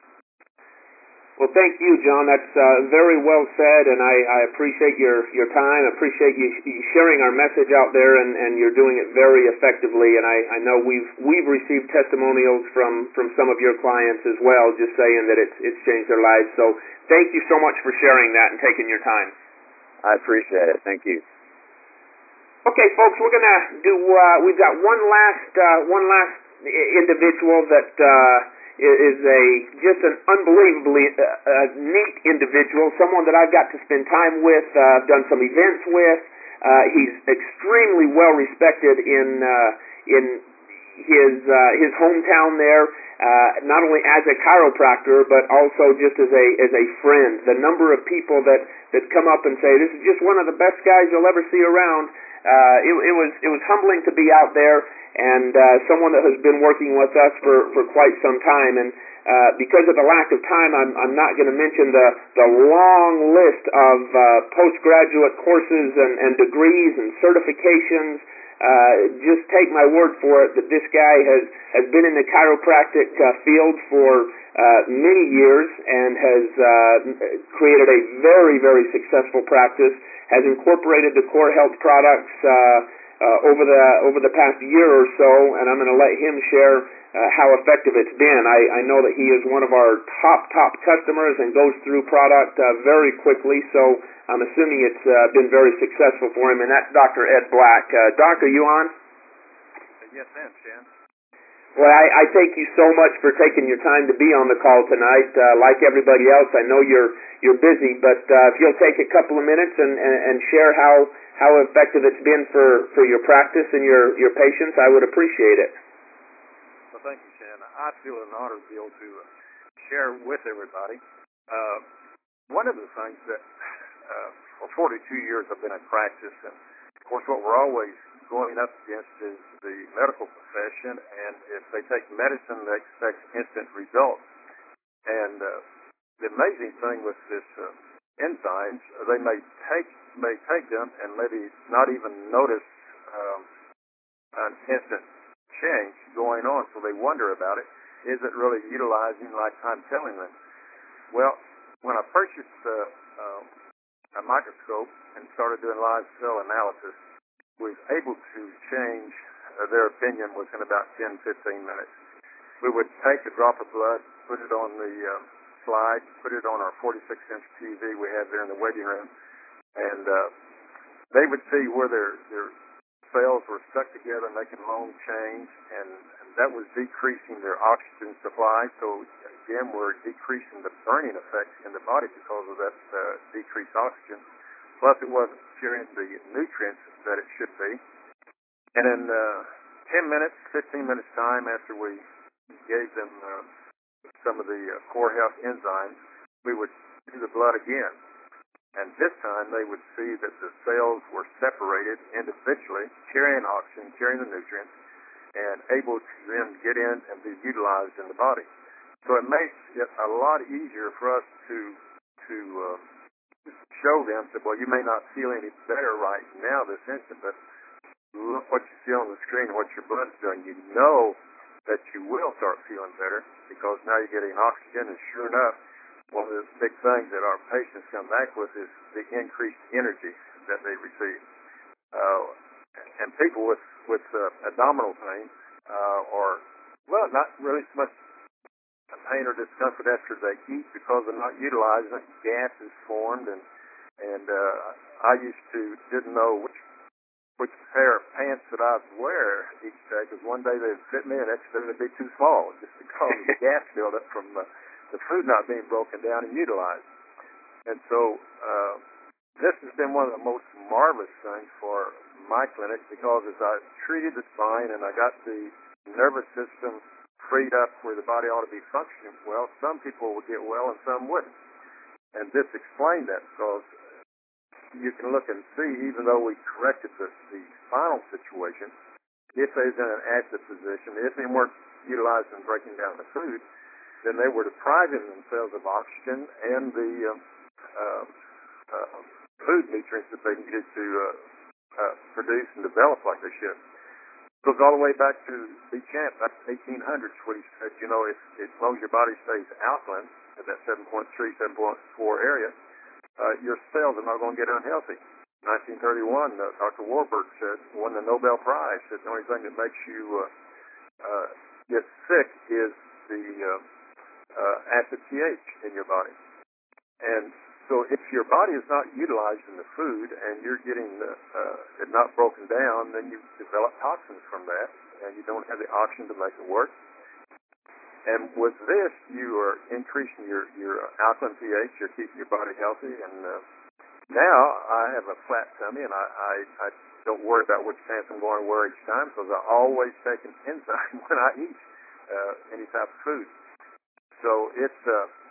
Well, thank you, John. That's very well said, and I appreciate your time. I appreciate you sharing our message out there, and you're doing it very effectively. And I know we've received testimonials from some of your clients as well, just saying that it's changed their lives. So thank you so much for sharing that and taking your time. I appreciate it. Thank you. Okay, folks, we're gonna do. We've got one last individual that is just an unbelievably neat individual. Someone that I've got to spend time with, done some events with. He's extremely well respected in his hometown there. Not only as a chiropractor, but also just as a friend. The number of people that come up and say, "This is just one of the best guys you'll ever see around." It was humbling to be out there, and someone that has been working with us for quite some time. And because of the lack of time, I'm not going to mention the long list of postgraduate courses and degrees and certifications. Just take my word for it that this guy has been in the chiropractic field for many years and has created a very, very successful practice, has incorporated the Core Health products over the past year or so, and I'm going to let him share how effective it's been. I know that he is one of our top customers and goes through product very quickly, so I'm assuming it's been very successful for him, and that's Dr. Ed Black. Doc, are you on? Yes, ma'am, Shan. Well, I thank you so much for taking your time to be on the call tonight. Like everybody else, I know you're busy, but if you'll take a couple of minutes and share how effective it's been for your practice and your patients, I would appreciate it. Well, thank you, Shan. I feel an honor to be able to share with everybody. One of the things that for 42 years I've been in practice, and of course what we're always going up against is the medical profession, and if they take medicine, they expect instant results. And the amazing thing with this enzymes, they may take them and maybe not even notice an instant change going on, so they wonder about it. Is it really utilizing like I'm telling them? Well, when I purchased a microscope and started doing live cell analysis, was able to change their opinion within about 10-15 minutes. We would take a drop of blood, put it on the slide, put it on our 46-inch TV we had there in the waiting room, and they would see where their cells were stuck together, making long change, and that was decreasing their oxygen supply. So again, we're decreasing the burning effect in the body because of that decreased oxygen. Plus, it wasn't carrying the nutrients that it should be. And in 10 minutes, 15 minutes time after we gave them some of the Core Health enzymes, we would do the blood again. And this time they would see that the cells were separated individually, carrying oxygen, carrying the nutrients, and able to then get in and be utilized in the body. So it makes it a lot easier for us to show program said, well, you may not feel any better right now this instant, but look what you see on the screen, what your blood's doing. You know that you will start feeling better because now you're getting oxygen, and sure enough, one of the big things that our patients come back with is the increased energy that they receive. And people with abdominal pain or, well, not really so much pain or discomfort after they eat because they're not utilizing it. Gas is formed, and I didn't know which pair of pants that I'd wear each day because one day they'd fit me and next day they'd be too small just because of the gas buildup from the food not being broken down and utilized. And so this has been one of the most marvelous things for my clinic because as I treated the spine and I got the nervous system freed up where the body ought to be functioning well, some people would get well and some wouldn't. And this explained that because you can look and see, even though we corrected the spinal situation, if they was in an active position, if they weren't utilizing breaking down the food, then they were depriving themselves of oxygen and the food nutrients that they needed to produce and develop like they should. Goes all the way back to Bechamp, back to 1800s, where he said, you know, if as long as your body stays alkaline at that 7.3, 7.4 area, your cells are not going to get unhealthy. 1931, Dr. Warburg said, won the Nobel Prize, said the only thing that makes you get sick is the acid pH in your body. And so if your body is not utilizing the food and you're getting it not broken down, then you develop toxins from that, and you don't have the oxygen to make it work. And with this, you are increasing your alkaline pH, you're keeping your body healthy, and now I have a flat tummy, and I don't worry about which pants I'm going to wear each time because I always take an enzyme when I eat any type of food. So it's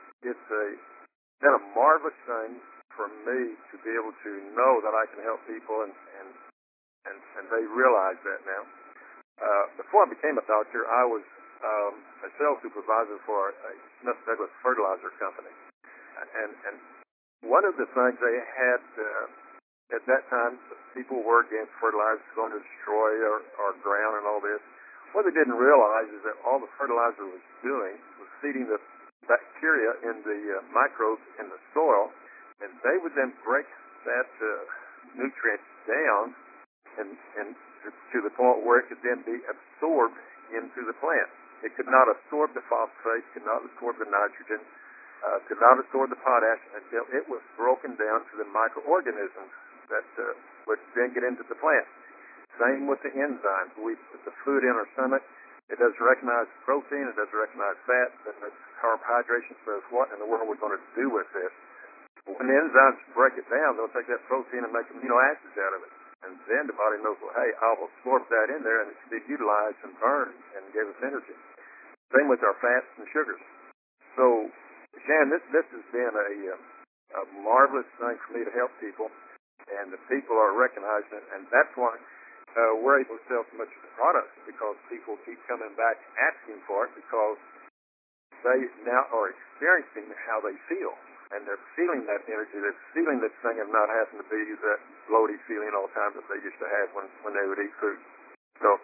been a marvelous thing for me to be able to know that I can help people, and they realize that now. Before I became a doctor, I was a sales supervisor for a Smith Douglas fertilizer company, and one of the things they had at that time, people were against fertilizers going to destroy our ground and all this. What they didn't realize is that all the fertilizer was doing was feeding the bacteria in the microbes in the soil, and they would then break that nutrient down and to the point where it could then be absorbed into the plant. It could not absorb the phosphate, could not absorb the nitrogen, could not absorb the potash until it was broken down to the microorganisms that would then get into the plant. Same with the enzymes. We put the food in our stomach. It doesn't recognize protein. It doesn't recognize fat. It doesn't recognize carbohydrates. Says what in the world we're going to do with this? When the enzymes break it down, they'll take that protein and make amino acids out of it. And then the body knows, well, hey, I'll absorb that in there and it can be utilized and burned and give us energy. Same with our fats and sugars. So, Shan, this has been a marvelous thing for me to help people, and the people are recognizing it, and that's why we're able to sell so much of the products, because people keep coming back asking for it because they now are experiencing how they feel. And they're feeling that energy. They're feeling this thing of not having to be that bloaty feeling all the time that they used to have when they would eat food. So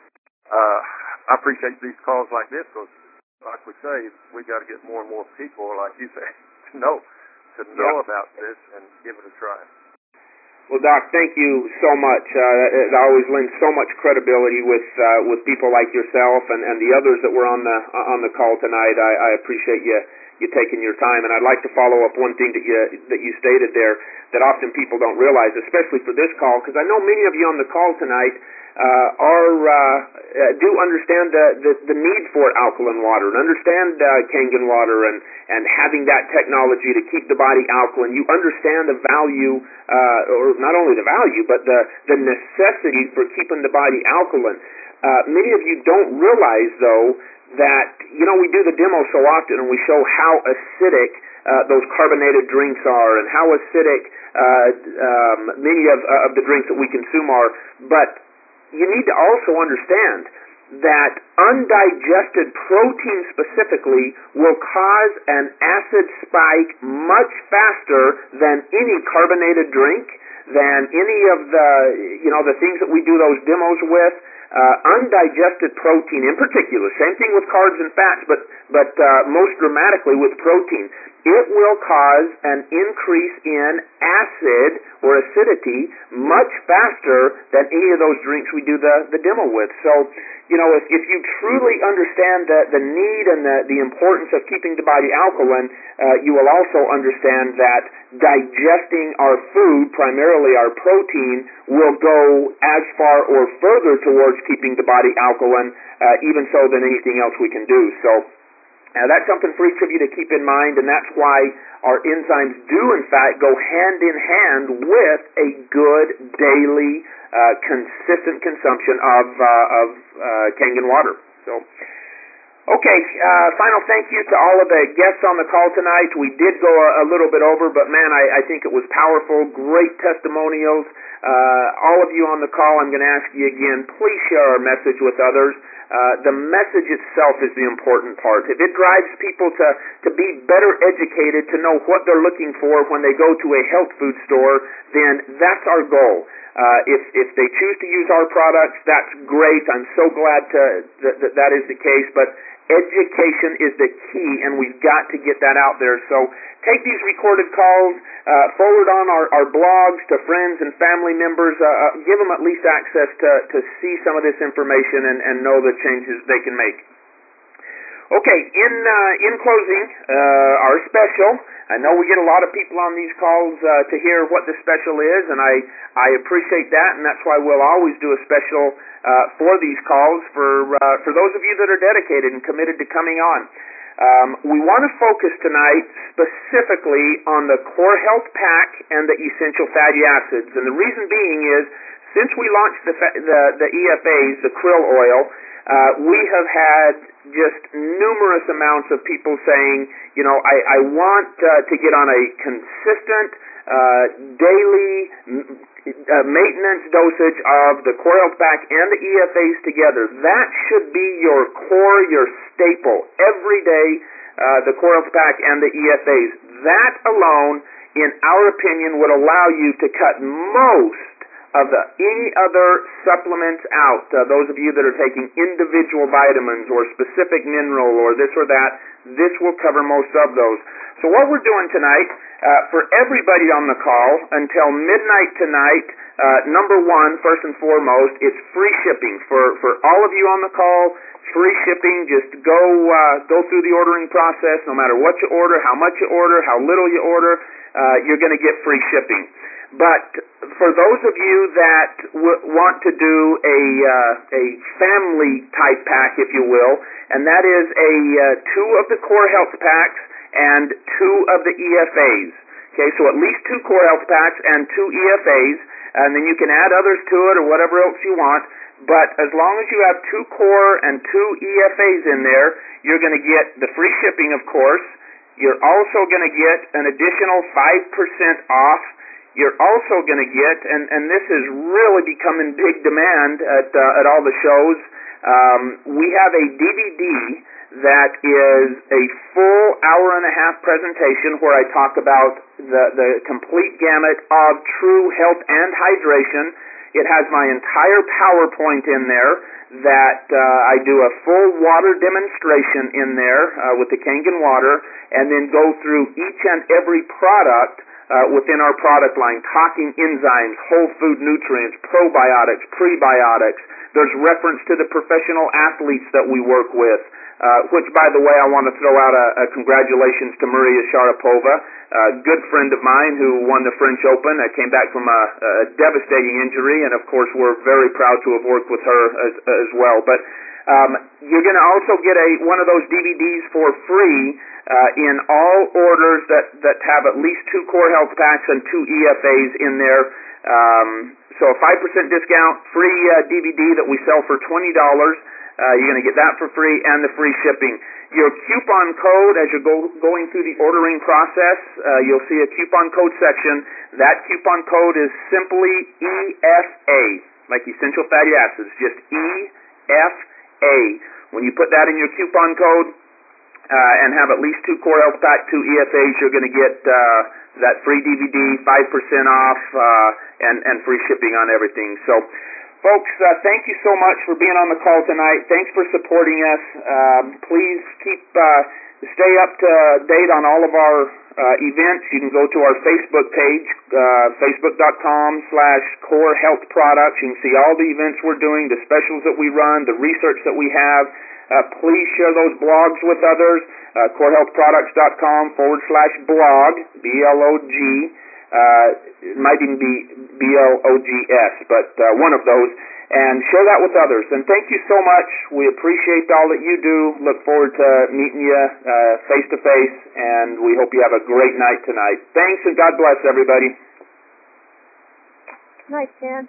I appreciate these calls like this because, like we say, we got to get more and more people, like you say, to know about this and give it a try. Well, Doc, thank you so much. It always lends so much credibility with people like yourself and the others that were on the call tonight. I appreciate you taking your time, and I'd like to follow up one thing that you stated there that often people don't realize, especially for this call, because I know many of you on the call tonight do understand the need for alkaline water and understand Kangen water and having that technology to keep the body alkaline. You understand the value, or not only the value, but the necessity for keeping the body alkaline. Many of you don't realize, though, that, we do the demo so often and we show how acidic those carbonated drinks are and how acidic many of the drinks that we consume are, but you need to also understand that undigested protein specifically will cause an acid spike much faster than any carbonated drink, than any of the things that we do those demos with. Undigested protein in particular, same thing with carbs and fats, but most dramatically with protein, it will cause an increase in acid or acidity much faster than any of those drinks we do the demo with. So, if you truly understand the need and the importance of keeping the body alkaline, you will also understand that digesting our food, primarily our protein, will go as far or further towards keeping the body alkaline, even so than anything else we can do. So, that's something for each of you to keep in mind, and that's why our enzymes do, in fact, go hand in hand with a good daily, consistent consumption of Kangen water. So, okay, final thank you to all of the guests on the call tonight. We did go a little bit over, but man, I think it was powerful. Great testimonials. All of you on the call, I'm going to ask you again, please share our message with others. The message itself is the important part. If it drives people to be better educated, to know what they're looking for when they go to a health food store, then that's our goal. If they choose to use our products, that's great. I'm so glad that is the case. But education is the key, and we've got to get that out there. So take these recorded calls, forward on our blogs to friends and family members. Give them at least access to see some of this information and know the changes they can make. Okay, in closing, our special. I know we get a lot of people on these calls to hear what the special is, and I appreciate that, and that's why we'll always do a special for these calls for those of you that are dedicated and committed to coming on. We want to focus tonight specifically on the Core Health Pack and the Essential Fatty Acids, and the reason being is since we launched the EFAs, the krill oil, we have had just numerous amounts of people saying, I want to get on a consistent daily maintenance dosage of the Core Health Pack and the EFAs together. That should be your core, your staple. Every day, the Core Health Pack and the EFAs. That alone, in our opinion, would allow you to cut most of any other supplements out. Those of you that are taking individual vitamins or specific mineral or this or that, this will cover most of those. So what we're doing tonight, for everybody on the call until midnight tonight, number one, first and foremost, it's free shipping. For all of you on the call, free shipping. Just go through the ordering process. No matter what you order, how much you order, how little you order, you're going to get free shipping. But for those of you that want to do a family type pack, if you will, and that is two of the Core Health Packs and two of the EFAs. Okay, so at least two Core Health Packs and two EFAs, and then you can add others to it or whatever else you want. But as long as you have two Core and two EFAs in there, you're going to get the free shipping, of course. You're also going to get an additional 5% off. You're also going to get, and this is really becoming big demand at all the shows, we have a DVD that is a full hour-and-a-half presentation where I talk about the complete gamut of true health and hydration. It has my entire PowerPoint in there that I do a full water demonstration in there with the Kangen water, and then go through each and every product within our product line, talking enzymes, whole food nutrients, probiotics, prebiotics. There's reference to the professional athletes that we work with, which, by the way, I want to throw out a congratulations to Maria Sharapova, a good friend of mine who won the French Open. I came back from a devastating injury, and, of course, we're very proud to have worked with her as well. But you're going to also get one of those DVDs for free in all orders that have at least two Core Health Packs and two EFAs in there. So a 5% discount, free DVD that we sell for $20. You're going to get that for free and the free shipping. Your coupon code, as you're going through the ordering process, you'll see a coupon code section. That coupon code is simply EFA, like essential fatty acids, just EFA. A. When you put that in your coupon code and have at least 2 Core Health Pack 2 EFAs, you're going to get that free DVD, 5% off, and free shipping on everything. So, folks, thank you so much for being on the call tonight. Thanks for supporting us. Please stay up to date on all of our events. You can go to our Facebook page, facebook.com/Core Health Products. You can see all the events we're doing, the specials that we run, the research that we have. Please share those blogs with others. CoreHealthProducts.com/blog, BLOG. It might even be BLOGS, but one of those. And share that with others. And thank you so much. We appreciate all that you do. Look forward to meeting you face to face, and we hope you have a great night tonight. Thanks, and God bless everybody. Good night, Jan.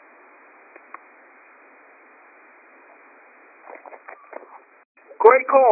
Great call.